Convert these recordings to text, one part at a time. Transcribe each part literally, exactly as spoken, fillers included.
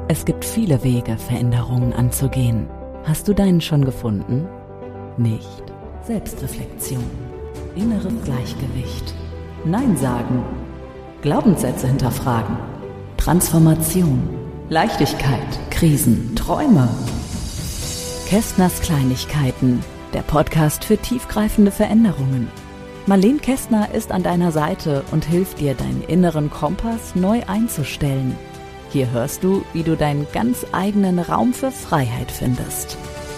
Es gibt viele Wege, Veränderungen anzugehen. Hast du deinen schon gefunden? Nicht. Selbstreflexion, inneres Gleichgewicht, Nein sagen, Glaubenssätze hinterfragen, Transformation, Leichtigkeit, Krisen, Träume. Kästners Kleinigkeiten, der Podcast für tiefgreifende Veränderungen. Marlene Kästner ist an deiner Seite und hilft dir, deinen inneren Kompass neu einzustellen. Hier hörst du, wie du deinen ganz eigenen Raum für Freiheit findest.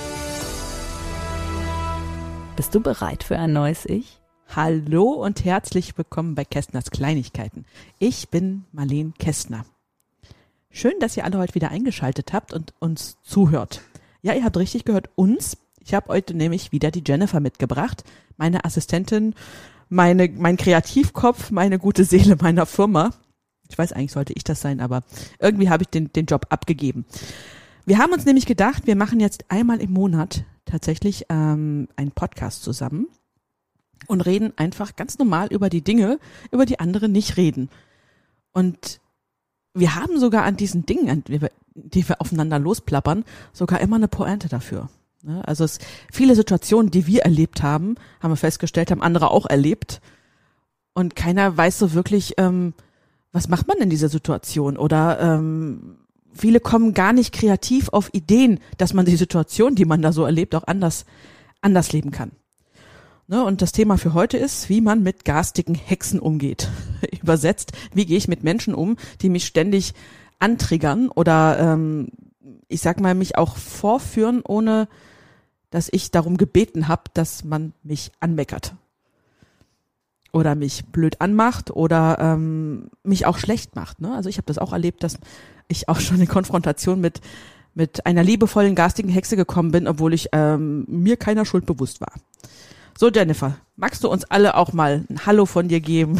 Bist du bereit für ein neues Ich? Hallo und herzlich willkommen bei Kästners Kleinigkeiten. Ich bin Marlene Kästner. Schön, dass ihr alle heute wieder eingeschaltet habt und uns zuhört. Ja, ihr habt richtig gehört, uns. Ich habe heute nämlich wieder die Jennifer mitgebracht, meine Assistentin, meine, mein Kreativkopf, meine gute Seele meiner Firma. Ich weiß, eigentlich sollte ich das sein, aber irgendwie habe ich den, den Job abgegeben. Wir haben uns nämlich gedacht, wir machen jetzt einmal im Monat tatsächlich ähm, einen Podcast zusammen und reden einfach ganz normal über die Dinge, über die andere nicht reden. Und wir haben sogar an diesen Dingen, an die wir, die wir aufeinander losplappern, sogar immer eine Pointe dafür. Also es, viele Situationen, die wir erlebt haben, haben wir festgestellt, haben andere auch erlebt. Und keiner weiß so wirklich, ähm, was macht man in dieser Situation? Oder ähm, viele kommen gar nicht kreativ auf Ideen, dass man die Situation, die man da so erlebt, auch anders, anders leben kann. Ne? Und das Thema für heute ist, wie man mit garstigen Hexen umgeht. Übersetzt, wie gehe ich mit Menschen um, die mich ständig antriggern oder ähm, ich sag mal, mich auch vorführen, ohne dass ich darum gebeten habe, dass man mich anmeckert. Oder mich blöd anmacht oder ähm, mich auch schlecht macht. Ne? Also ich habe das auch erlebt, dass ich auch schon in Konfrontation mit mit einer liebevollen, garstigen Hexe gekommen bin, obwohl ich ähm, mir keiner Schuld bewusst war. So, Jennifer, magst du uns alle auch mal ein Hallo von dir geben?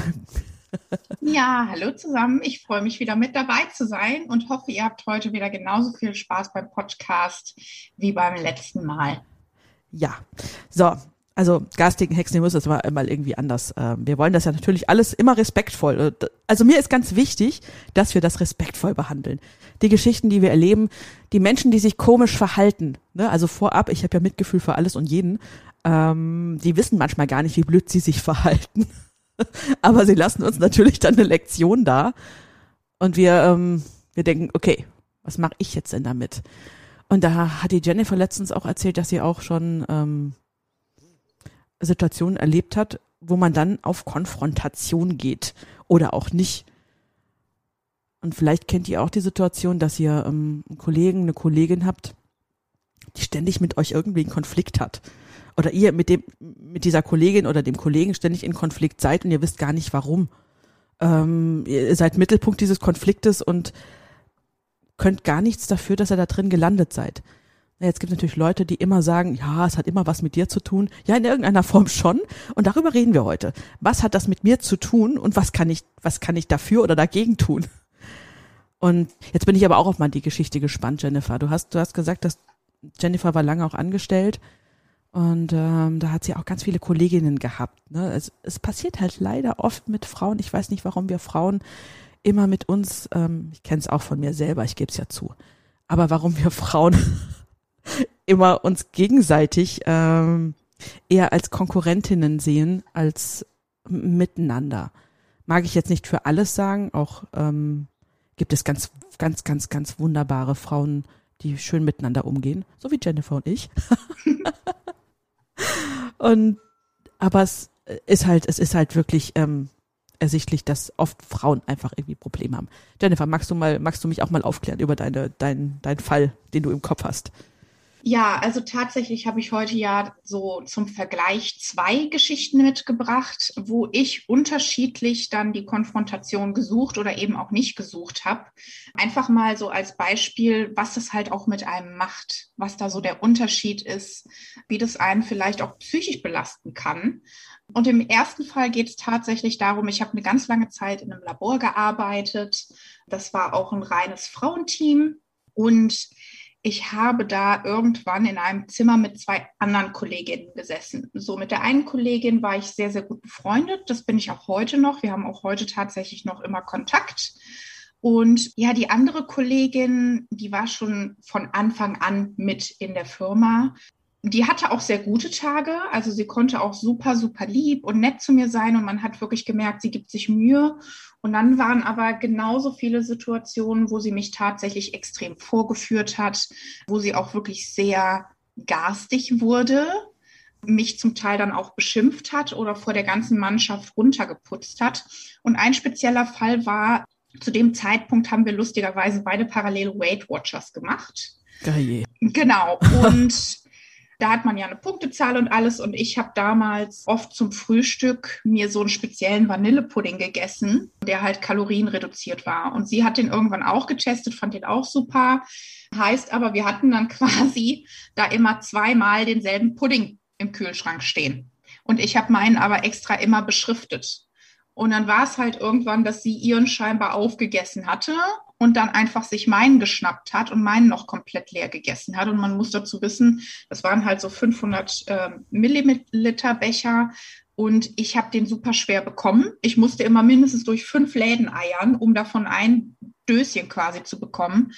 Ja, hallo zusammen. Ich freue mich wieder mit dabei zu sein und hoffe, ihr habt heute wieder genauso viel Spaß beim Podcast wie beim letzten Mal. Ja, so. Also garstigen Hexen, ihr müsst das mal, mal irgendwie anders. Ähm, wir wollen das ja natürlich alles immer respektvoll. Also mir ist ganz wichtig, dass wir das respektvoll behandeln. Die Geschichten, die wir erleben, die Menschen, die sich komisch verhalten, ne? Also vorab, ich habe ja Mitgefühl für alles und jeden, ähm, die wissen manchmal gar nicht, wie blöd sie sich verhalten. Aber sie lassen uns natürlich dann eine Lektion da. Und wir, ähm, wir denken, okay, was mache ich jetzt denn damit? Und da hat die Jennifer letztens auch erzählt, dass sie auch schon ähm, Situationen erlebt hat, wo man dann auf Konfrontation geht oder auch nicht. Und vielleicht kennt ihr auch die Situation, dass ihr ähm, einen Kollegen, eine Kollegin habt, die ständig mit euch irgendwie einen Konflikt hat. Oder ihr mit dem, mit dieser Kollegin oder dem Kollegen ständig in Konflikt seid und ihr wisst gar nicht warum. Ähm, ihr seid Mittelpunkt dieses Konfliktes und könnt gar nichts dafür, dass ihr da drin gelandet seid. Jetzt gibt es natürlich Leute, die immer sagen, ja, es hat immer was mit dir zu tun. Ja, in irgendeiner Form schon. Und darüber reden wir heute. Was hat das mit mir zu tun und was kann ich, was kann ich dafür oder dagegen tun? Und jetzt bin ich aber auch auf mal die Geschichte gespannt, Jennifer. Du hast, du hast gesagt, dass Jennifer war lange auch angestellt und ähm, da hat sie auch ganz viele Kolleginnen gehabt. Ne? Es, es passiert halt leider oft mit Frauen. Ich weiß nicht, warum wir Frauen immer mit uns, ähm, ich kenne es auch von mir selber, ich gebe es ja zu, aber warum wir Frauen immer uns gegenseitig ähm, eher als Konkurrentinnen sehen als miteinander. Mag ich jetzt nicht für alles sagen, auch ähm, gibt es ganz, ganz, ganz, ganz wunderbare Frauen, die schön miteinander umgehen, so wie Jennifer und ich. und aber es ist halt, es ist halt wirklich ähm, ersichtlich, dass oft Frauen einfach irgendwie Probleme haben. Jennifer, magst du mal, magst du mich auch mal aufklären über deine, dein, dein Fall, den du im Kopf hast? Ja, also tatsächlich habe ich heute ja so zum Vergleich zwei Geschichten mitgebracht, wo ich unterschiedlich dann die Konfrontation gesucht oder eben auch nicht gesucht habe. Einfach mal so als Beispiel, was das halt auch mit einem macht, was da so der Unterschied ist, wie das einen vielleicht auch psychisch belasten kann. Und im ersten Fall geht es tatsächlich darum, ich habe eine ganz lange Zeit in einem Labor gearbeitet. Das war auch ein reines Frauenteam und ich habe da irgendwann in einem Zimmer mit zwei anderen Kolleginnen gesessen. So, mit der einen Kollegin war ich sehr, sehr gut befreundet. Das bin ich auch heute noch. Wir haben auch heute tatsächlich noch immer Kontakt. Und ja, die andere Kollegin, die war schon von Anfang an mit in der Firma. Die hatte auch sehr gute Tage. Also sie konnte auch super, super lieb und nett zu mir sein. Und man hat wirklich gemerkt, sie gibt sich Mühe. Und dann waren aber genauso viele Situationen, wo sie mich tatsächlich extrem vorgeführt hat, wo sie auch wirklich sehr garstig wurde, mich zum Teil dann auch beschimpft hat oder vor der ganzen Mannschaft runtergeputzt hat. Und ein spezieller Fall war, zu dem Zeitpunkt haben wir lustigerweise beide parallel Weight Watchers gemacht. Geil. Genau. Und da hat man ja eine Punktezahl und alles. Und ich habe damals oft zum Frühstück mir so einen speziellen Vanillepudding gegessen, der halt kalorienreduziert war. Und sie hat den irgendwann auch getestet, fand den auch super. Heißt aber, wir hatten dann quasi da immer zweimal denselben Pudding im Kühlschrank stehen. Und ich habe meinen aber extra immer beschriftet. Und dann war es halt irgendwann, dass sie ihren scheinbar aufgegessen hatte und dann einfach sich meinen geschnappt hat und meinen noch komplett leer gegessen hat. Und man muss dazu wissen, das waren halt so fünfhundert äh, Milliliter Becher und ich habe den super schwer bekommen. Ich musste immer mindestens durch fünf Läden eiern, um davon ein Döschen quasi zu bekommen.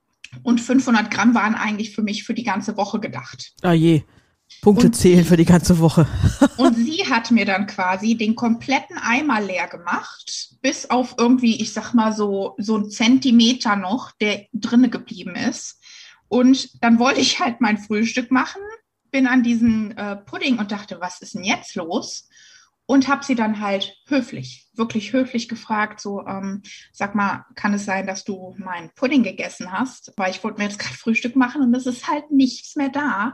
Und fünfhundert Gramm waren eigentlich für mich für die ganze Woche gedacht. Ah je. Punkte und zählen für die ganze Woche. Und sie hat mir dann quasi den kompletten Eimer leer gemacht, bis auf irgendwie, ich sag mal so, so ein Zentimeter noch, der drinne geblieben ist. Und dann wollte ich halt mein Frühstück machen, bin an diesen äh, Pudding und dachte, was ist denn jetzt los? Und habe sie dann halt höflich, wirklich höflich gefragt, so, ähm, sag mal, kann es sein, dass du meinen Pudding gegessen hast? Weil ich wollte mir jetzt gerade Frühstück machen und es ist halt nichts mehr da.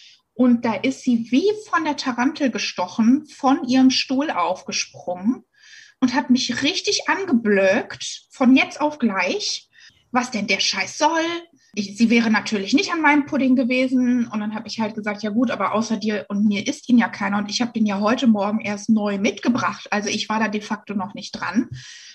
Und da ist sie wie von der Tarantel gestochen, von ihrem Stuhl aufgesprungen und hat mich richtig angeblökt, von jetzt auf gleich, was denn der Scheiß soll. Ich, sie wäre natürlich nicht an meinem Pudding gewesen. Und dann habe ich halt gesagt, ja gut, aber außer dir und mir isst ihn ja keiner. Und ich habe den ja heute Morgen erst neu mitgebracht. Also ich war da de facto noch nicht dran.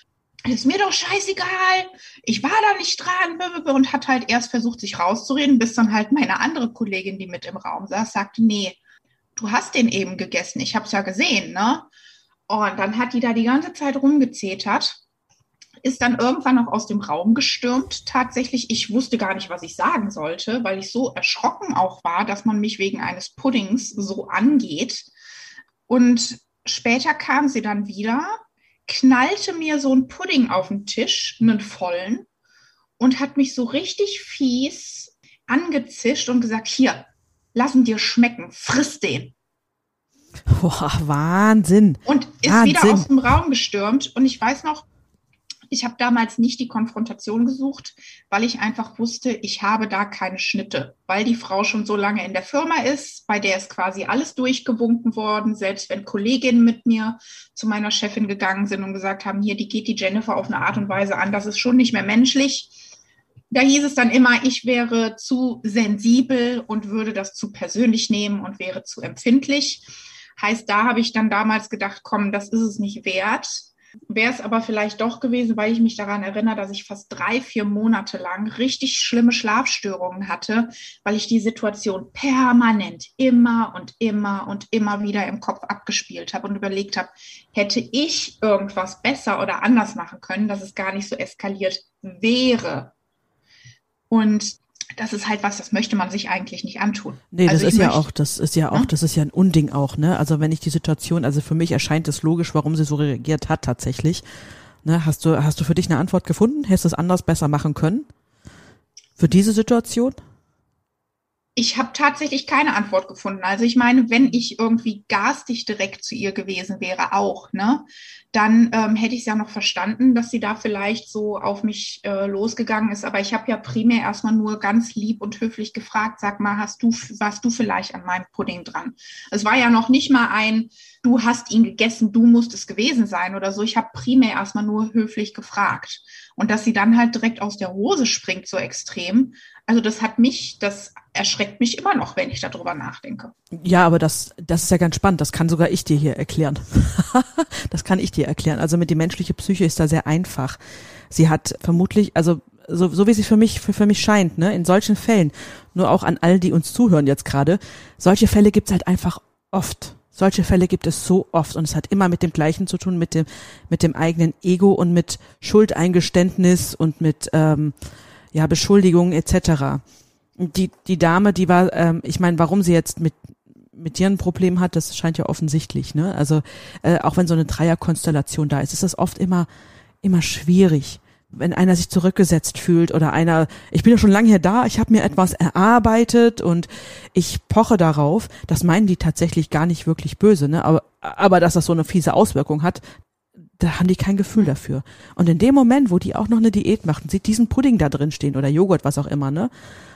Ist mir doch scheißegal, ich war da nicht dran und hat halt erst versucht, sich rauszureden, bis dann halt meine andere Kollegin, die mit im Raum saß, sagte, nee, du hast den eben gegessen, ich hab's ja gesehen, ne? Und dann hat die da die ganze Zeit rumgezetert, ist dann irgendwann noch aus dem Raum gestürmt. Tatsächlich, ich wusste gar nicht, was ich sagen sollte, weil ich so erschrocken auch war, dass man mich wegen eines Puddings so angeht. Und später kam sie dann wieder, knallte mir so einen Pudding auf den Tisch, einen vollen, und hat mich so richtig fies angezischt und gesagt, hier, lass ihn dir schmecken, friss den. Boah, Wahnsinn. Und ist Wahnsinn. wieder aus dem Raum gestürmt. Und ich weiß noch, ich habe damals nicht die Konfrontation gesucht, weil ich einfach wusste, ich habe da keine Schnitte, weil die Frau schon so lange in der Firma ist, bei der ist quasi alles durchgewunken worden, selbst wenn Kolleginnen mit mir zu meiner Chefin gegangen sind und gesagt haben, hier, die geht die Jennifer auf eine Art und Weise an, das ist schon nicht mehr menschlich. Da hieß es dann immer, ich wäre zu sensibel und würde das zu persönlich nehmen und wäre zu empfindlich. Heißt, da habe ich dann damals gedacht, komm, das ist es nicht wert. Wäre es aber vielleicht doch gewesen, weil ich mich daran erinnere, dass ich fast drei, vier Monate lang richtig schlimme Schlafstörungen hatte, weil ich die Situation permanent immer und immer und immer wieder im Kopf abgespielt habe und überlegt habe, hätte ich irgendwas besser oder anders machen können, dass es gar nicht so eskaliert wäre. Und das ist halt was, das möchte man sich eigentlich nicht antun. Nee, das also ist ja möchte, auch, das ist ja auch, ja? das ist ja ein Unding auch, ne? Also wenn ich die Situation, also für mich erscheint es logisch, warum sie so reagiert hat tatsächlich. Ne? Hast du, hast du für dich eine Antwort gefunden? Hättest du es anders besser machen können? Für diese Situation? Ich habe tatsächlich keine Antwort gefunden. Also ich meine, wenn ich irgendwie garstig direkt zu ihr gewesen wäre, auch, ne, dann ähm, hätte ich es ja noch verstanden, dass sie da vielleicht so auf mich äh, losgegangen ist. Aber ich habe ja primär erstmal nur ganz lieb und höflich gefragt, sag mal, hast du, warst du vielleicht an meinem Pudding dran? Es war ja noch nicht mal ein, du hast ihn gegessen, du musst es gewesen sein oder so. Ich habe primär erstmal nur höflich gefragt. Und dass sie dann halt direkt aus der Hose springt, so extrem, also das hat mich, das erschreckt mich immer noch, wenn ich darüber nachdenke. Ja, aber das, das ist ja ganz spannend. Das kann sogar ich dir hier erklären. Das kann ich dir erklären. Also mit die menschliche Psyche ist da sehr einfach. Sie hat vermutlich, also so, so wie sie für mich, für, für mich scheint, ne, in solchen Fällen, nur auch an all die uns zuhören jetzt gerade, solche Fälle gibt's halt einfach oft. Solche Fälle gibt es so oft und es hat immer mit dem Gleichen zu tun, mit dem mit dem eigenen Ego und mit Schuldeingeständnis und mit ähm, ja Beschuldigungen et cetera. Die die Dame, die war, ähm, ich meine, warum sie jetzt mit mit dir ein Problem hat, das scheint ja offensichtlich, ne? Also äh, auch wenn so eine Dreierkonstellation da ist, ist das oft immer immer schwierig. Wenn einer sich zurückgesetzt fühlt oder einer, ich bin ja schon lange hier da, ich habe mir etwas erarbeitet und ich poche darauf, das meinen die tatsächlich gar nicht wirklich böse, ne? Aber, aber dass das so eine fiese Auswirkung hat, da haben die kein Gefühl dafür. Und in dem Moment, wo die auch noch eine Diät machten, sieht diesen Pudding da drin stehen oder Joghurt, was auch immer, ne?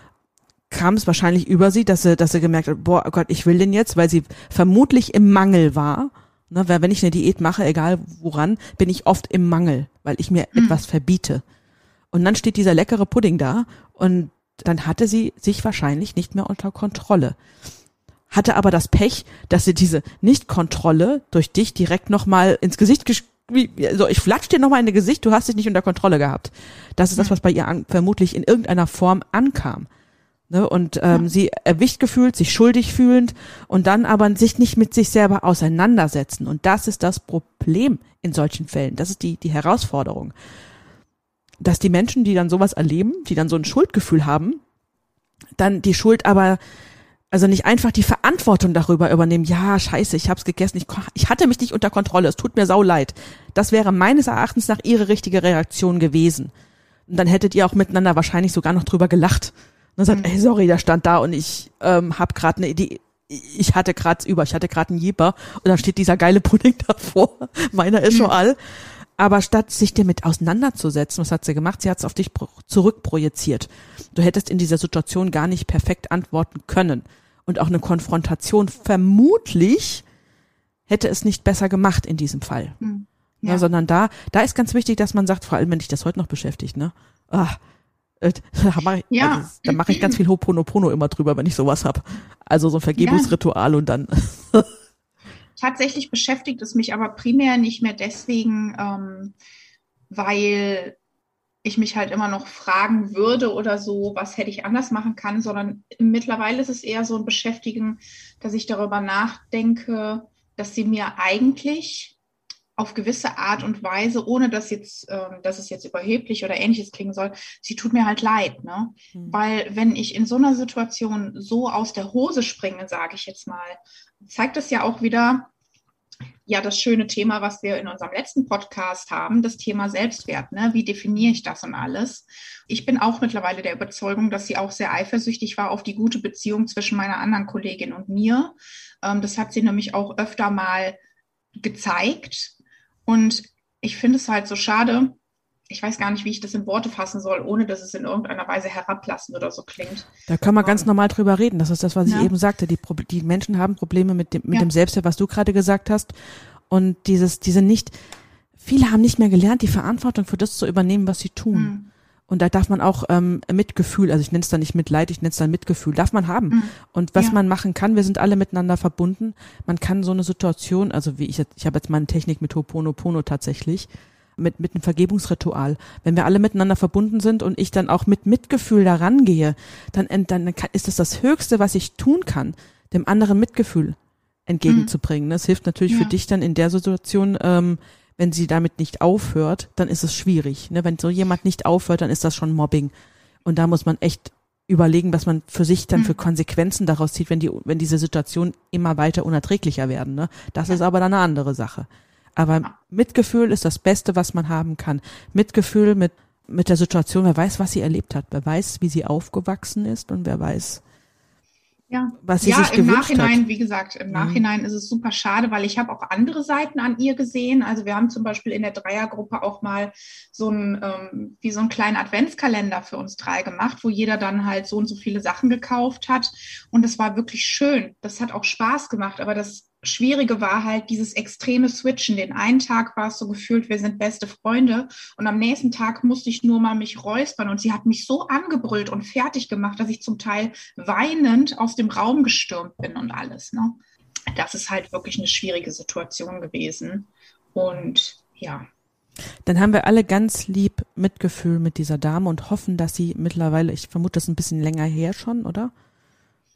Kam es wahrscheinlich über sie, dass sie, dass sie gemerkt hat, boah, oh Gott, ich will den jetzt, weil sie vermutlich im Mangel war. Ne, weil wenn ich eine Diät mache, egal woran, bin ich oft im Mangel, weil ich mir mhm. etwas verbiete. Und dann steht dieser leckere Pudding da und dann hatte sie sich wahrscheinlich nicht mehr unter Kontrolle. Hatte aber das Pech, dass sie diese Nicht-Kontrolle durch dich direkt nochmal ins Gesicht gesch- wie, also ich flatsch dir nochmal in das Gesicht, du hast dich nicht unter Kontrolle gehabt. Das ist das, was bei ihr an, vermutlich in irgendeiner Form ankam. Ne, und ähm, ja. sie erwischt gefühlt, sich schuldig fühlend und dann aber sich nicht mit sich selber auseinandersetzen. Und das ist das Problem in solchen Fällen. Das ist die die Herausforderung. Dass die Menschen, die dann sowas erleben, die dann so ein Schuldgefühl haben, dann die Schuld aber, also nicht einfach die Verantwortung darüber übernehmen, ja, scheiße, ich hab's gegessen, ich, ich hatte mich nicht unter Kontrolle, es tut mir sau leid. Das wäre meines Erachtens nach ihre richtige Reaktion gewesen. Und dann hättet ihr auch miteinander wahrscheinlich sogar noch drüber gelacht. Und dann sagt, ey, sorry, der stand da und ich ähm, hab gerade eine Idee, ich hatte gerade über, ich hatte gerade einen Jeeper und dann steht dieser geile Pudding davor, meiner ist schon all. Aber statt sich damit auseinanderzusetzen, was hat sie gemacht? Sie hat es auf dich pro- zurückprojiziert. Du hättest in dieser Situation gar nicht perfekt antworten können. Und auch eine Konfrontation vermutlich hätte es nicht besser gemacht in diesem Fall. Mhm. Ja. Ja, sondern da, da ist ganz wichtig, dass man sagt, vor allem wenn dich das heute noch beschäftigt, ne? Ach, Da mache ich, ja. also, da mache ich ganz viel Ho'oponopono immer drüber, wenn ich sowas hab. Also so ein Vergebungsritual ja. und dann. Tatsächlich beschäftigt es mich aber primär nicht mehr deswegen, ähm, weil ich mich halt immer noch fragen würde oder so, was hätte ich anders machen können, sondern mittlerweile ist es eher so ein Beschäftigen, dass ich darüber nachdenke, dass sie mir eigentlich auf gewisse Art und Weise, ohne dass jetzt, ähm, dass es jetzt überheblich oder ähnliches klingen soll, sie tut mir halt leid, ne? Mhm. Weil wenn ich in so einer Situation so aus der Hose springe, sage ich jetzt mal, zeigt das ja auch wieder, ja, das schöne Thema, was wir in unserem letzten Podcast haben, das Thema Selbstwert, ne? Wie definiere ich das und alles? Ich bin auch mittlerweile der Überzeugung, dass sie auch sehr eifersüchtig war auf die gute Beziehung zwischen meiner anderen Kollegin und mir. Ähm, das hat sie nämlich auch öfter mal gezeigt. Und ich finde es halt so schade, ich weiß gar nicht, wie ich das in Worte fassen soll, ohne dass es in irgendeiner Weise herablassend oder so klingt. Da kann man um, ganz normal drüber reden. Das ist das, was ja. ich eben sagte. Die, Pro- die Menschen haben Probleme mit dem, mit ja. dem Selbstwert, was du gerade gesagt hast. Und dieses, diese nicht, viele haben nicht mehr gelernt, die Verantwortung für das zu übernehmen, was sie tun. Mhm. Und da darf man auch ähm, Mitgefühl, also ich nenne es dann nicht Mitleid, ich nenne es dann Mitgefühl, darf man haben. Mhm. Und was ja. man machen kann, wir sind alle miteinander verbunden. Man kann so eine Situation, also wie ich jetzt, ich habe jetzt meine Technik mit Ho'oponopono tatsächlich, mit mit einem Vergebungsritual. Wenn wir alle miteinander verbunden sind und ich dann auch mit Mitgefühl da rangehe, dann, dann kann, ist das das Höchste, was ich tun kann, dem anderen Mitgefühl entgegenzubringen. Das hilft natürlich ja. für dich dann in der Situation, ähm, wenn sie damit nicht aufhört, dann ist es schwierig. Ne? Wenn so jemand nicht aufhört, dann ist das schon Mobbing. Und da muss man echt überlegen, was man für sich dann mhm. für Konsequenzen daraus zieht, wenn die, wenn diese Situationen immer weiter unerträglicher werden. Ne? Das ja. ist aber dann eine andere Sache. Aber ja. Mitgefühl ist das Beste, was man haben kann. Mitgefühl mit, mit der Situation, wer weiß, was sie erlebt hat, wer weiß, wie sie aufgewachsen ist und wer weiß, Ja, was sie ja sich im gewünscht Nachhinein, hat. wie gesagt, im Nachhinein mhm. ist es super schade, weil ich habe auch andere Seiten an ihr gesehen. Also wir haben zum Beispiel in der Dreiergruppe auch mal so ein, ähm, wie so einen kleinen Adventskalender für uns drei gemacht, wo jeder dann halt so und so viele Sachen gekauft hat. Und das war wirklich schön. Das hat auch Spaß gemacht, aber das Schwierige war halt dieses extreme Switchen. Den einen Tag war es so gefühlt, wir sind beste Freunde und am nächsten Tag musste ich nur mal mich räuspern und sie hat mich so angebrüllt und fertig gemacht, dass ich zum Teil weinend aus dem Raum gestürmt bin und alles. Ne? Das ist halt wirklich eine schwierige Situation gewesen und ja. Dann haben wir alle ganz lieb Mitgefühl mit dieser Dame und hoffen, dass sie mittlerweile, ich vermute, das ist ein bisschen länger her schon, oder?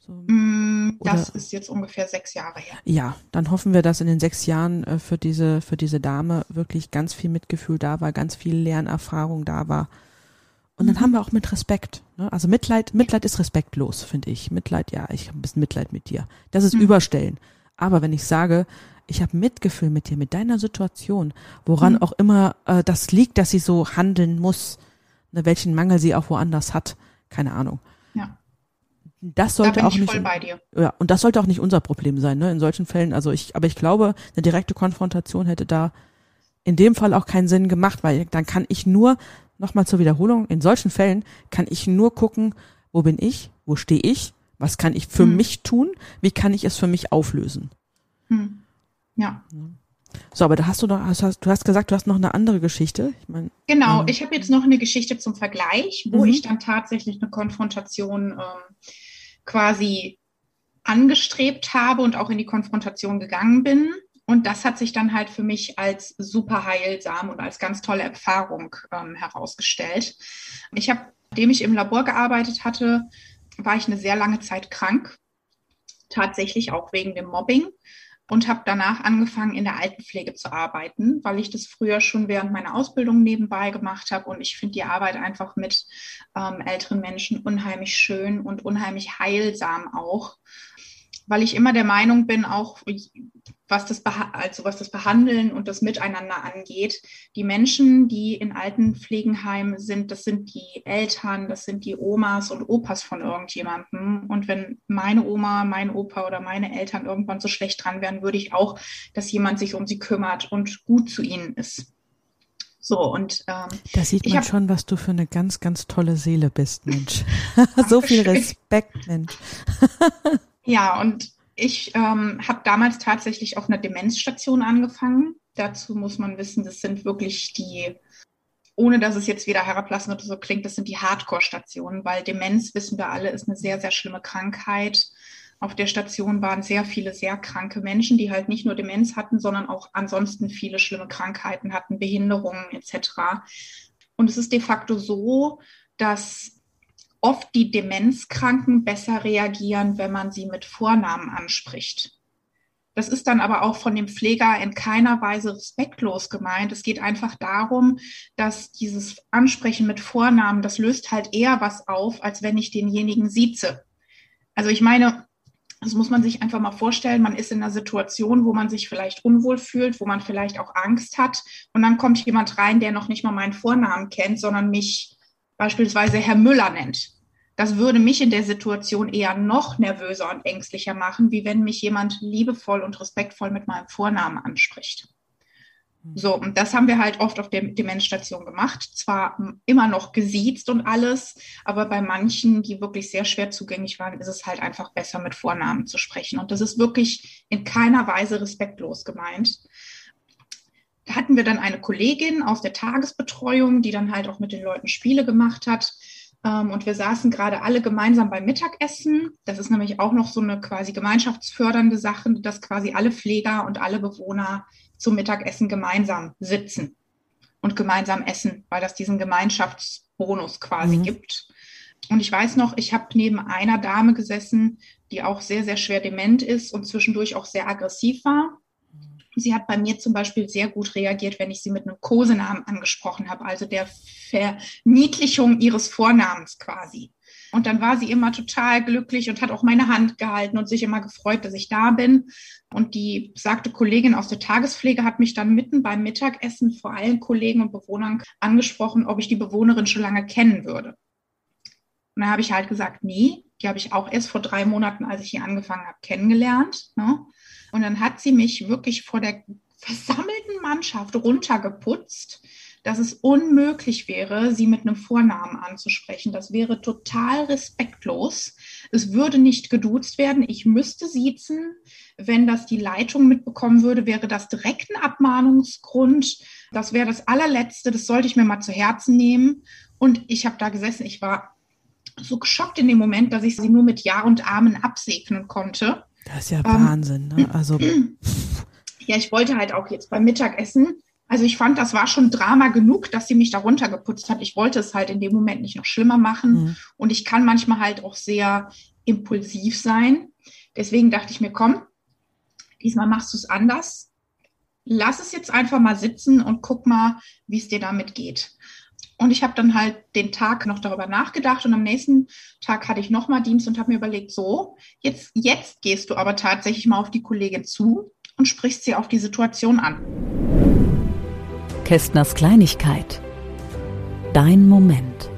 So, Mm, Das oder, ist jetzt ungefähr sechs Jahre her. ja, dann hoffen wir, dass in den sechs Jahren äh, für diese, für diese Dame wirklich ganz viel Mitgefühl da war, ganz viel Lernerfahrung da war. Und dann Mhm. haben wir auch mit Respekt, ne? Also Mitleid, Mitleid ist respektlos, finde ich. Mitleid, ja, ich habe ein bisschen Mitleid mit dir. Das ist Mhm. Überstellen. Aber wenn ich sage, ich habe Mitgefühl mit dir, mit deiner Situation, woran Mhm. auch immer äh, das liegt, dass sie so handeln muss, ne, welchen Mangel sie auch woanders hat, keine Ahnung. Ja, Das da sollte bin auch ich nicht, voll bei dir. ja, und das sollte auch nicht unser Problem sein, ne, in solchen Fällen. Also ich, aber ich glaube, eine direkte Konfrontation hätte da in dem Fall auch keinen Sinn gemacht, weil dann kann ich nur, nochmal zur Wiederholung, in solchen Fällen kann ich nur gucken, wo bin ich, wo stehe ich, was kann ich für Hm. mich tun, wie kann ich es für mich auflösen. Hm. Ja, So, aber da hast du noch, hast, hast, du hast gesagt, du hast noch eine andere Geschichte. Ich meine, genau. ähm, Ich habe jetzt noch eine Geschichte zum Vergleich, wo Mhm. ich dann tatsächlich eine Konfrontation ähm, quasi angestrebt habe und auch in die Konfrontation gegangen bin. Und das hat sich dann halt für mich als super heilsam und als ganz tolle Erfahrung ähm, herausgestellt. Ich habe, nachdem ich im Labor gearbeitet hatte, war ich eine sehr lange Zeit krank, tatsächlich auch wegen dem Mobbing. Und habe danach angefangen, in der Altenpflege zu arbeiten, weil ich das früher schon während meiner Ausbildung nebenbei gemacht habe. Und ich finde die Arbeit einfach mit ähm, älteren Menschen unheimlich schön und unheimlich heilsam auch, weil ich immer der Meinung bin, auch was das, also was das Behandeln und das Miteinander angeht, die Menschen, die in Altenpflegenheimen sind, das sind die Eltern, das sind die Omas und Opas von irgendjemandem. Und wenn meine Oma, mein Opa oder meine Eltern irgendwann so schlecht dran wären, würde ich auch, dass jemand sich um sie kümmert und gut zu ihnen ist. So, und ähm, da sieht ich man hab, schon, was du für eine ganz, ganz tolle Seele bist, Mensch. So viel Respekt, Mensch. Ja, und ich ähm, habe damals tatsächlich auf einer Demenzstation angefangen. Dazu muss man wissen, das sind wirklich die, ohne dass es jetzt wieder herablassend oder so klingt, das sind die Hardcore-Stationen, weil Demenz, wissen wir alle, ist eine sehr, sehr schlimme Krankheit. Auf der Station waren sehr viele sehr kranke Menschen, die halt nicht nur Demenz hatten, sondern auch ansonsten viele schlimme Krankheiten hatten, Behinderungen et cetera. Und es ist de facto so, dass oft die Demenzkranken besser reagieren, wenn man sie mit Vornamen anspricht. Das ist dann aber auch von dem Pfleger in keiner Weise respektlos gemeint. Es geht einfach darum, dass dieses Ansprechen mit Vornamen, das löst halt eher was auf, als wenn ich denjenigen sieze. Also ich meine, das muss man sich einfach mal vorstellen, man ist in einer Situation, wo man sich vielleicht unwohl fühlt, wo man vielleicht auch Angst hat und dann kommt jemand rein, der noch nicht mal meinen Vornamen kennt, sondern mich beispielsweise Herr Müller nennt. Das würde mich in der Situation eher noch nervöser und ängstlicher machen, wie wenn mich jemand liebevoll und respektvoll mit meinem Vornamen anspricht. So, und das haben wir halt oft auf der Demenzstation gemacht. Zwar immer noch gesiezt und alles, aber bei manchen, die wirklich sehr schwer zugänglich waren, ist es halt einfach besser, mit Vornamen zu sprechen. Und das ist wirklich in keiner Weise respektlos gemeint. Da hatten wir dann eine Kollegin aus der Tagesbetreuung, die dann halt auch mit den Leuten Spiele gemacht hat. Und wir saßen gerade alle gemeinsam beim Mittagessen. Das ist nämlich auch noch so eine quasi gemeinschaftsfördernde Sache, dass quasi alle Pfleger und alle Bewohner zum Mittagessen gemeinsam sitzen und gemeinsam essen, weil das diesen Gemeinschaftsbonus quasi mhm. gibt. Und ich weiß noch, ich habe neben einer Dame gesessen, die auch sehr, sehr schwer dement ist und zwischendurch auch sehr aggressiv war. Sie hat bei mir zum Beispiel sehr gut reagiert, wenn ich sie mit einem Kosenamen angesprochen habe, also der Verniedlichung ihres Vornamens quasi. Und dann war sie immer total glücklich und hat auch meine Hand gehalten und sich immer gefreut, dass ich da bin. Und die besagte Kollegin aus der Tagespflege hat mich dann mitten beim Mittagessen vor allen Kollegen und Bewohnern angesprochen, ob ich die Bewohnerin schon lange kennen würde. Und da habe ich halt gesagt, nee, die habe ich auch erst vor drei Monaten, als ich hier angefangen habe, kennengelernt. Ne? Und dann hat sie mich wirklich vor der versammelten Mannschaft runtergeputzt, dass es unmöglich wäre, sie mit einem Vornamen anzusprechen. Das wäre total respektlos. Es würde nicht geduzt werden. Ich müsste siezen. Wenn das die Leitung mitbekommen würde, wäre das direkt ein Abmahnungsgrund. Das wäre das allerletzte. Das sollte ich mir mal zu Herzen nehmen. Und ich habe da gesessen. Ich war so geschockt in dem Moment, dass ich sie nur mit Ja und Amen absegnen konnte. Das ist ja ähm, Wahnsinn, ne? Also ja, ich wollte halt auch jetzt beim Mittagessen, also ich fand, das war schon Drama genug, dass sie mich da runtergeputzt hat. Ich wollte es halt in dem Moment nicht noch schlimmer machen. Mhm. Und ich kann manchmal halt auch sehr impulsiv sein. Deswegen dachte ich mir, komm, diesmal machst du es anders. Lass es jetzt einfach mal sitzen und guck mal, wie es dir damit geht. Und ich habe dann halt den Tag noch darüber nachgedacht und am nächsten Tag hatte ich nochmal Dienst und habe mir überlegt, so, jetzt, jetzt gehst du aber tatsächlich mal auf die Kollegin zu und sprichst sie auf die Situation an. Kästners Kleinigkeit. Dein Moment.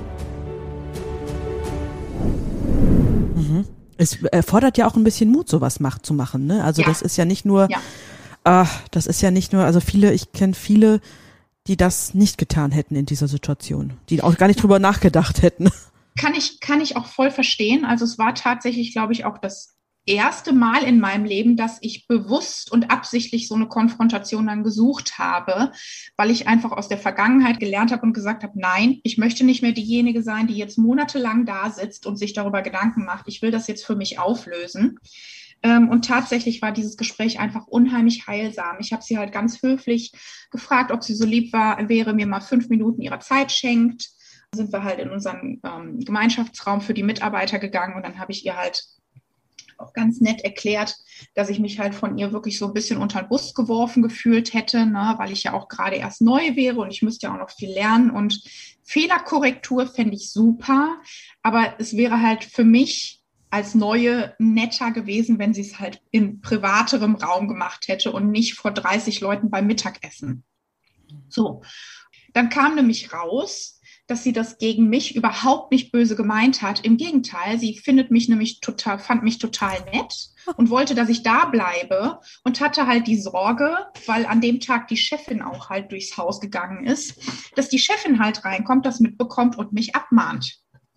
Mhm. Es erfordert ja auch ein bisschen Mut, sowas macht, zu machen, ne? Also ja. das ist ja nicht nur, ja. ach, das ist ja nicht nur, also viele, ich kenne viele, die das nicht getan hätten in dieser Situation, die auch gar nicht drüber nachgedacht hätten. Kann ich, kann ich auch voll verstehen. Also es war tatsächlich, glaube ich, auch das erste Mal in meinem Leben, dass ich bewusst und absichtlich so eine Konfrontation dann gesucht habe, weil ich einfach aus der Vergangenheit gelernt habe und gesagt habe, nein, ich möchte nicht mehr diejenige sein, die jetzt monatelang da sitzt und sich darüber Gedanken macht. Ich will das jetzt für mich auflösen. Und tatsächlich war dieses Gespräch einfach unheimlich heilsam. Ich habe sie halt ganz höflich gefragt, ob sie so lieb war, wäre, mir mal fünf Minuten ihrer Zeit schenkt. Dann sind wir halt in unseren ähm, Gemeinschaftsraum für die Mitarbeiter gegangen und dann habe ich ihr halt auch ganz nett erklärt, dass ich mich halt von ihr wirklich so ein bisschen unter den Bus geworfen gefühlt hätte, ne, weil ich ja auch gerade erst neu wäre und ich müsste ja auch noch viel lernen und Fehlerkorrektur fände ich super, aber es wäre halt für mich als Neue netter gewesen, wenn sie es halt in privaterem Raum gemacht hätte und nicht vor dreißig Leuten beim Mittagessen. So, dann kam nämlich raus, dass sie das gegen mich überhaupt nicht böse gemeint hat. Im Gegenteil, sie findet mich nämlich total, fand mich total nett und wollte, dass ich da bleibe und hatte halt die Sorge, weil an dem Tag die Chefin auch halt durchs Haus gegangen ist, dass die Chefin halt reinkommt, das mitbekommt und mich abmahnt.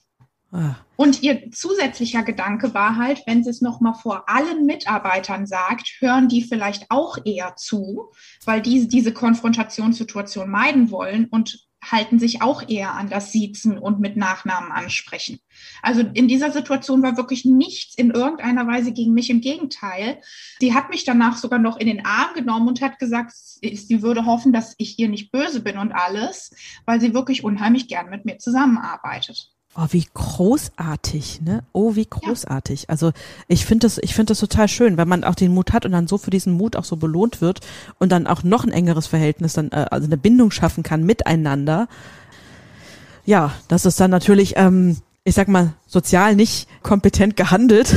Und ihr zusätzlicher Gedanke war halt, wenn sie es nochmal vor allen Mitarbeitern sagt, hören die vielleicht auch eher zu, weil die diese Konfrontationssituation meiden wollen und halten sich auch eher an das Siezen und mit Nachnamen ansprechen. Also in dieser Situation war wirklich nichts in irgendeiner Weise gegen mich, im Gegenteil. Sie hat mich danach sogar noch in den Arm genommen und hat gesagt, sie würde hoffen, dass ich ihr nicht böse bin und alles, weil sie wirklich unheimlich gern mit mir zusammenarbeitet. Oh, wie großartig, ne? Oh, wie großartig. Ja. Also ich finde das, ich finde das total schön, wenn man auch den Mut hat und dann so für diesen Mut auch so belohnt wird und dann auch noch ein engeres Verhältnis, dann äh, also eine Bindung schaffen kann miteinander. Ja, das ist dann natürlich, ähm, ich sag mal, sozial nicht kompetent gehandelt.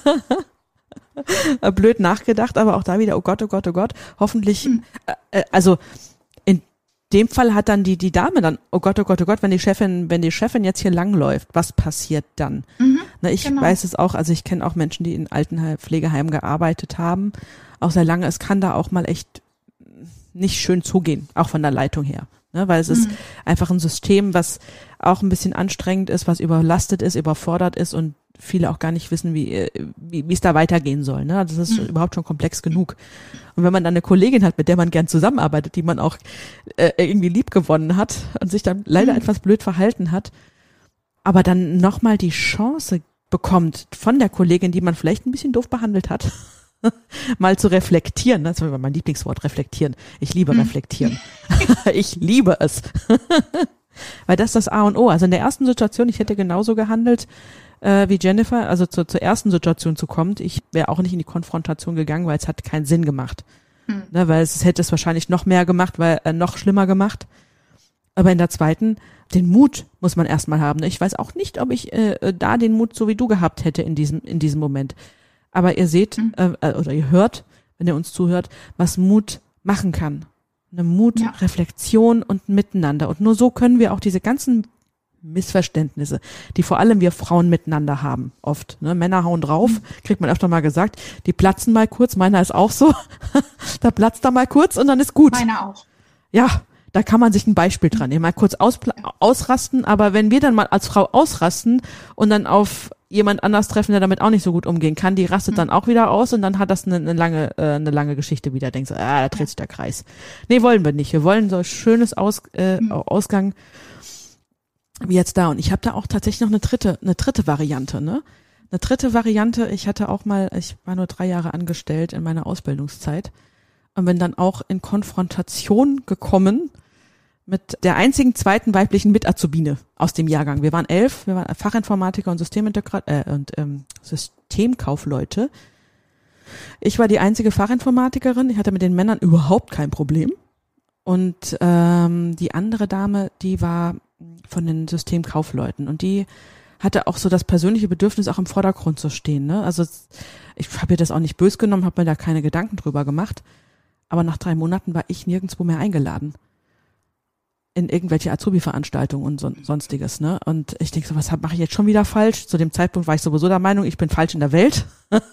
Blöd nachgedacht, aber auch da wieder, oh Gott, oh Gott, oh Gott, hoffentlich, mhm. äh, also in dem Fall hat dann die die Dame dann, oh Gott, oh Gott, oh Gott, wenn die Chefin, wenn die Chefin jetzt hier langläuft, was passiert dann? Mhm, Na, ich genau. weiß es auch, also ich kenne auch Menschen, die in Altenpflegeheimen gearbeitet haben, auch sehr lange. Es kann da auch mal echt nicht schön zugehen, auch von der Leitung her, ne? Weil es mhm. ist einfach ein System, was auch ein bisschen anstrengend ist, was überlastet ist, überfordert ist und viele auch gar nicht wissen, wie wie wie es da weitergehen soll. Ne? Das ist mhm. überhaupt schon komplex genug. Und wenn man dann eine Kollegin hat, mit der man gern zusammenarbeitet, die man auch äh, irgendwie lieb gewonnen hat und sich dann leider mhm. etwas blöd verhalten hat, aber dann nochmal die Chance bekommt von der Kollegin, die man vielleicht ein bisschen doof behandelt hat, mal zu reflektieren. Das ist mein Lieblingswort, reflektieren. Ich liebe mhm. reflektieren. Ich liebe es. Weil das ist das A und O. Also in der ersten Situation, ich hätte genauso gehandelt, äh, wie Jennifer, also zur, zur ersten Situation zu kommen. Ich wäre auch nicht in die Konfrontation gegangen, weil es hat keinen Sinn gemacht. Hm. Ne, weil es, es hätte es wahrscheinlich noch mehr gemacht, weil äh, noch schlimmer gemacht. Aber in der zweiten, den Mut muss man erstmal haben. Ich weiß auch nicht, ob ich äh, da den Mut so wie du gehabt hätte in diesem in diesem Moment. Aber ihr seht hm. äh, oder ihr hört, wenn ihr uns zuhört, was Mut machen kann. Eine Mut, ja. Reflexion und Miteinander. Und nur so können wir auch diese ganzen Missverständnisse, die vor allem wir Frauen miteinander haben, oft. Ne? Männer hauen drauf, mhm. kriegt man öfter mal gesagt, die platzen mal kurz, meiner ist auch so, da platzt er mal kurz und dann ist gut. Meiner auch. Ja, da kann man sich ein Beispiel dran nehmen, mal kurz auspla- ausrasten, aber wenn wir dann mal als Frau ausrasten und dann auf jemand anders treffen, der damit auch nicht so gut umgehen kann, die rastet mhm. dann auch wieder aus und dann hat das eine, eine lange äh, eine lange Geschichte wieder. Denkst du, ah, da dreht sich der Kreis. Nee, wollen wir nicht. Wir wollen so ein schönes Aus, äh, mhm. Ausgang wie jetzt da. Und ich habe da auch tatsächlich noch eine dritte eine dritte Variante, ne? Eine dritte Variante, ich hatte auch mal, ich war nur drei Jahre angestellt in meiner Ausbildungszeit und bin dann auch in Konfrontation gekommen mit der einzigen zweiten weiblichen Mit-Azubine aus dem Jahrgang. Wir waren elf, wir waren Fachinformatiker und Systemintegrat äh, und ähm, Systemkaufleute. Ich war die einzige Fachinformatikerin. Ich hatte mit den Männern überhaupt kein Problem. Und ähm, die andere Dame, die war von den Systemkaufleuten und die hatte auch so das persönliche Bedürfnis, auch im Vordergrund zu stehen. Ne? Also ich habe ihr das auch nicht böse genommen, habe mir da keine Gedanken drüber gemacht. Aber nach drei Monaten war ich nirgendwo mehr eingeladen. In irgendwelche Azubi-Veranstaltungen und so, sonstiges. Ne? Und ich denke so, was mache ich jetzt schon wieder falsch? Zu dem Zeitpunkt war ich sowieso der Meinung, ich bin falsch in der Welt.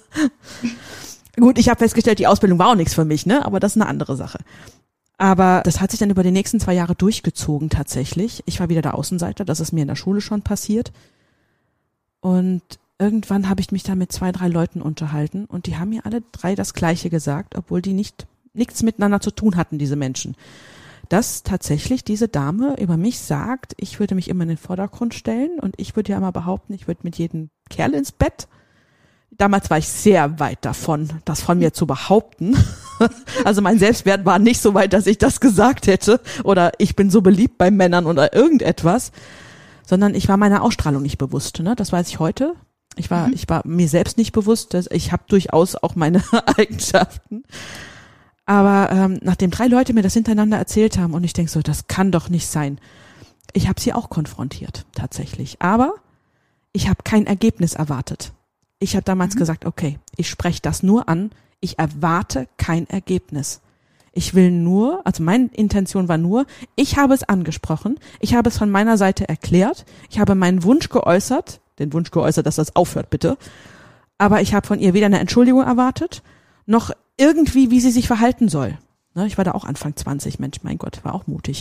Gut, ich habe festgestellt, die Ausbildung war auch nichts für mich, ne? Aber das ist eine andere Sache. Aber das hat sich dann über die nächsten zwei Jahre durchgezogen tatsächlich. Ich war wieder der Außenseiter, das ist mir in der Schule schon passiert. Und irgendwann habe ich mich da mit zwei, drei Leuten unterhalten und die haben mir alle drei das Gleiche gesagt, obwohl die nicht nichts miteinander zu tun hatten, diese Menschen. Dass tatsächlich diese Dame über mich sagt, ich würde mich immer in den Vordergrund stellen und ich würde ja immer behaupten, ich würde mit jedem Kerl ins Bett. Damals war ich sehr weit davon, das von mir zu behaupten. Also mein Selbstwert war nicht so weit, dass ich das gesagt hätte oder ich bin so beliebt bei Männern oder irgendetwas, sondern ich war meiner Ausstrahlung nicht bewusst. Ne? Das weiß ich heute. Ich war, mhm. ich war mir selbst nicht bewusst. Dass ich habe durchaus auch meine Eigenschaften. Aber ähm, nachdem drei Leute mir das hintereinander erzählt haben und ich denke so, das kann doch nicht sein. Ich habe sie auch konfrontiert, tatsächlich. Aber ich habe kein Ergebnis erwartet. Ich habe damals mhm. gesagt, okay, ich spreche das nur an. Ich erwarte kein Ergebnis. Ich will nur, also meine Intention war nur, ich habe es angesprochen, ich habe es von meiner Seite erklärt, ich habe meinen Wunsch geäußert, den Wunsch geäußert, dass das aufhört, bitte. Aber ich habe von ihr weder eine Entschuldigung erwartet, noch irgendwie, wie sie sich verhalten soll. Ne, ich war da auch Anfang zwanzig, Mensch, mein Gott, war auch mutig.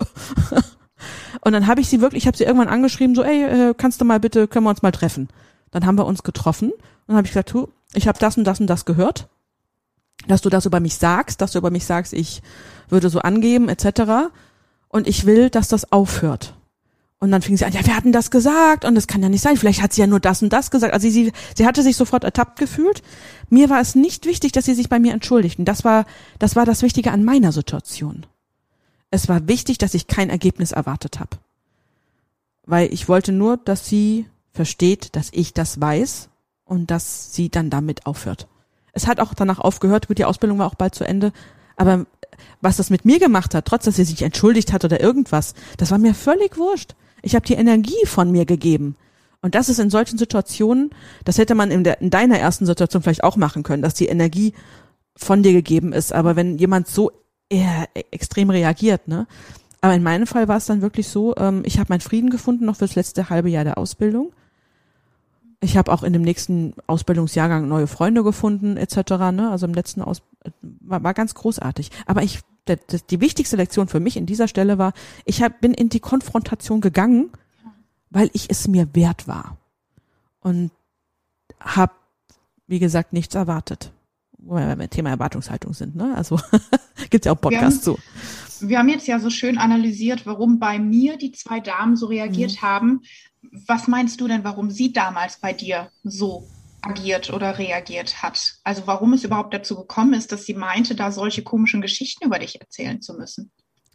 Und dann habe ich sie wirklich, ich habe sie irgendwann angeschrieben, so, ey, kannst du mal bitte, können wir uns mal treffen? Dann haben wir uns getroffen und dann habe ich gesagt, du, ich habe das und das und das gehört, dass du das über mich sagst, dass du über mich sagst, ich würde so angeben, et cetera. Und ich will, dass das aufhört. Und dann fing sie an, ja, wir hatten das gesagt und das kann ja nicht sein, vielleicht hat sie ja nur das und das gesagt. Also sie, sie hatte sich sofort ertappt gefühlt. Mir war es nicht wichtig, dass sie sich bei mir entschuldigt. Und das war, das war das Wichtige an meiner Situation. Es war wichtig, dass ich kein Ergebnis erwartet habe. Weil ich wollte nur, dass sie versteht, dass ich das weiß und dass sie dann damit aufhört. Es hat auch danach aufgehört, gut, die Ausbildung war auch bald zu Ende, aber was das mit mir gemacht hat, trotz dass sie sich entschuldigt hat oder irgendwas, das war mir völlig wurscht. Ich habe die Energie von mir gegeben. Und das ist in solchen Situationen, das hätte man in, der, in deiner ersten Situation vielleicht auch machen können, dass die Energie von dir gegeben ist. Aber wenn jemand so eher extrem reagiert, ne? Aber in meinem Fall war es dann wirklich so, ähm, ich habe meinen Frieden gefunden, noch fürs letzte halbe Jahr der Ausbildung. Ich habe auch in dem nächsten Ausbildungsjahrgang neue Freunde gefunden, et cetera. Ne? Also im letzten Aus war, war ganz großartig. Aber ich, die, die wichtigste Lektion für mich in dieser Stelle war, ich hab, bin in die Konfrontation gegangen, weil ich es mir wert war. Und habe, wie gesagt, nichts erwartet. Wo wir beim Thema Erwartungshaltung sind. Ne? Also gibt's ja auch Podcasts zu. Wir haben jetzt ja so schön analysiert, warum bei mir die zwei Damen so reagiert mhm. haben. Was meinst du denn, warum sie damals bei dir so agiert oder reagiert hat? Also warum es überhaupt dazu gekommen ist, dass sie meinte, da solche komischen Geschichten über dich erzählen zu müssen?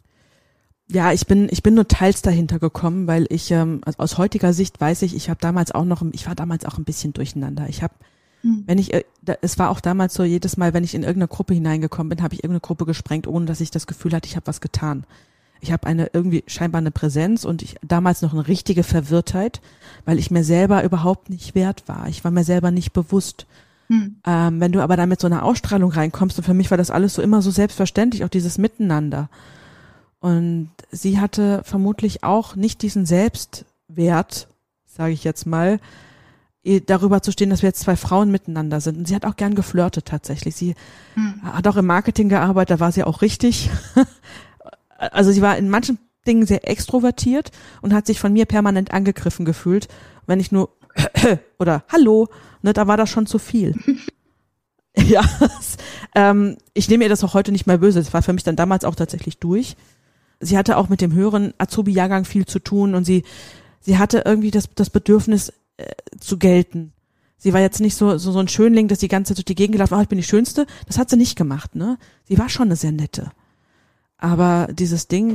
Ja, ich bin ich bin nur teils dahinter gekommen, weil ich ähm, also aus heutiger Sicht weiß ich, ich habe damals auch noch, ich war damals auch ein bisschen durcheinander. Ich habe hm. Wenn ich, es war auch damals so, jedes Mal, wenn ich in irgendeine Gruppe hineingekommen bin, habe ich irgendeine Gruppe gesprengt, ohne dass ich das Gefühl hatte, ich habe was getan. Ich habe eine irgendwie scheinbar eine Präsenz und ich damals noch eine richtige Verwirrtheit, weil ich mir selber überhaupt nicht wert war. Ich war mir selber nicht bewusst. Hm. Ähm, wenn du aber da mit so einer Ausstrahlung reinkommst, und für mich war das alles so immer so selbstverständlich, auch dieses Miteinander. Und sie hatte vermutlich auch nicht diesen Selbstwert, sage ich jetzt mal, darüber zu stehen, dass wir jetzt zwei Frauen miteinander sind. Und sie hat auch gern geflirtet tatsächlich. Sie hm. hat auch im Marketing gearbeitet, da war sie auch richtig. Also sie war in manchen Dingen sehr extrovertiert und hat sich von mir permanent angegriffen gefühlt. Wenn ich nur oder Hallo, ne, da war das schon zu viel. Ja, ähm, ich nehme ihr das auch heute nicht mehr böse. Das war für mich dann damals auch tatsächlich durch. Sie hatte auch mit dem höheren Azubi-Jahrgang viel zu tun und sie sie hatte irgendwie das das Bedürfnis äh, zu gelten. Sie war jetzt nicht so, so so ein Schönling, dass die ganze Zeit durch die Gegend gelaufen, oh, ich bin die Schönste. Das hat sie nicht gemacht, ne? Sie war schon eine sehr nette. Aber dieses Ding,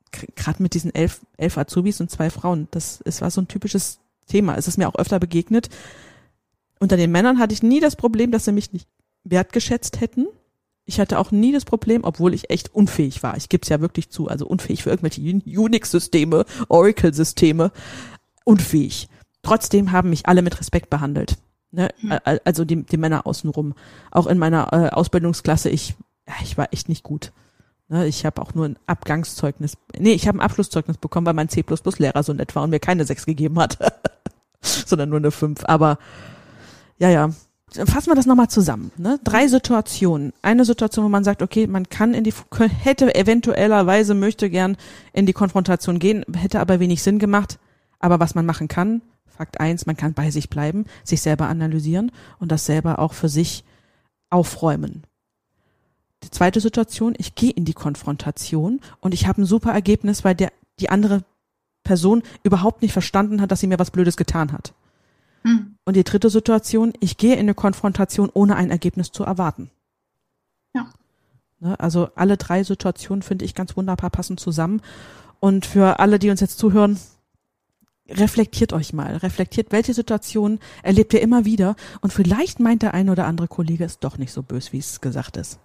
gerade mit diesen elf, elf Azubis und zwei Frauen, das es war so ein typisches Thema. Es ist mir auch öfter begegnet. Unter den Männern hatte ich nie das Problem, dass sie mich nicht wertgeschätzt hätten. Ich hatte auch nie das Problem, obwohl ich echt unfähig war. Ich gebe es ja wirklich zu, also unfähig für irgendwelche Unix-Systeme, Oracle-Systeme, unfähig. Trotzdem haben mich alle mit Respekt behandelt. Ne? Mhm. Also die, die Männer außenrum. Auch in meiner äh, Ausbildungsklasse, ich, ja, ich war echt nicht gut. Ne? Ich habe auch nur ein Abgangszeugnis, nee, ich habe ein Abschlusszeugnis bekommen, weil mein C plus plus Lehrer so nett war und mir keine sechs gegeben hat, sondern nur eine fünf. Aber ja, ja. Fassen wir das nochmal zusammen. Ne? Drei Situationen. Eine Situation, wo man sagt, okay, man kann in die, hätte eventuellerweise, möchte gern in die Konfrontation gehen, hätte aber wenig Sinn gemacht. Aber was man machen kann, Fakt eins, man kann bei sich bleiben, sich selber analysieren und das selber auch für sich aufräumen. Die zweite Situation, ich gehe in die Konfrontation und ich habe ein super Ergebnis, weil der die andere Person überhaupt nicht verstanden hat, dass sie mir was Blödes getan hat. Hm. Und die dritte Situation, ich gehe in eine Konfrontation, ohne ein Ergebnis zu erwarten. Ja. Ne, also alle drei Situationen finde ich ganz wunderbar passen zusammen. Und für alle, die uns jetzt zuhören, reflektiert euch mal. Reflektiert, welche Situation erlebt ihr immer wieder. Und vielleicht meint der eine oder andere Kollege es doch nicht so böse, wie es gesagt ist.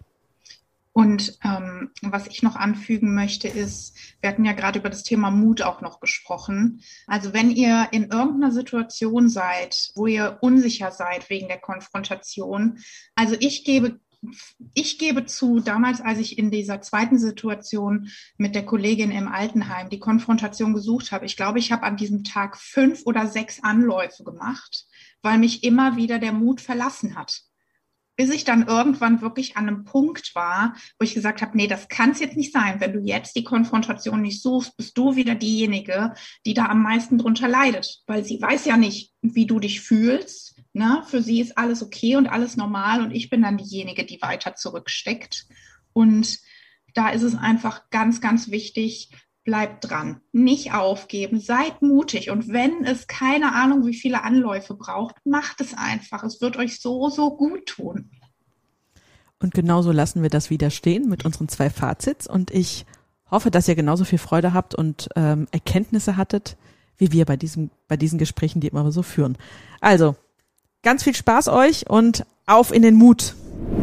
Und ähm, was ich noch anfügen möchte ist, wir hatten ja gerade über das Thema Mut auch noch gesprochen. Also wenn ihr in irgendeiner Situation seid, wo ihr unsicher seid wegen der Konfrontation, also ich gebe ich gebe zu, damals, als ich in dieser zweiten Situation mit der Kollegin im Altenheim die Konfrontation gesucht habe, ich glaube, ich habe an diesem Tag fünf oder sechs Anläufe gemacht, weil mich immer wieder der Mut verlassen hat. Bis ich dann irgendwann wirklich an einem Punkt war, wo ich gesagt habe, nee, das kann es jetzt nicht sein. Wenn du jetzt die Konfrontation nicht suchst, bist du wieder diejenige, die da am meisten drunter leidet. Weil sie weiß ja nicht, wie du dich fühlst. Ne? Für sie ist alles okay und alles normal und ich bin dann diejenige, die weiter zurücksteckt. Und da ist es einfach ganz, ganz wichtig, bleibt dran, nicht aufgeben, seid mutig und wenn es keine Ahnung, wie viele Anläufe braucht, macht es einfach. Es wird euch so, so gut tun. Und genauso lassen wir das wieder stehen mit unseren zwei Fazits und ich hoffe, dass ihr genauso viel Freude habt und ähm, Erkenntnisse hattet, wie wir bei diesem, bei diesen Gesprächen, die immer so führen. Also, ganz viel Spaß euch und auf in den Mut.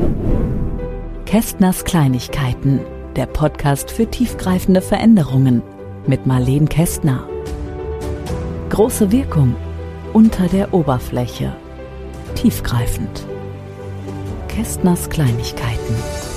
Kästners Kleinigkeiten. Der Podcast für tiefgreifende Veränderungen mit Marleen Kästner. Große Wirkung unter der Oberfläche. Tiefgreifend. Kästners Kleinigkeiten.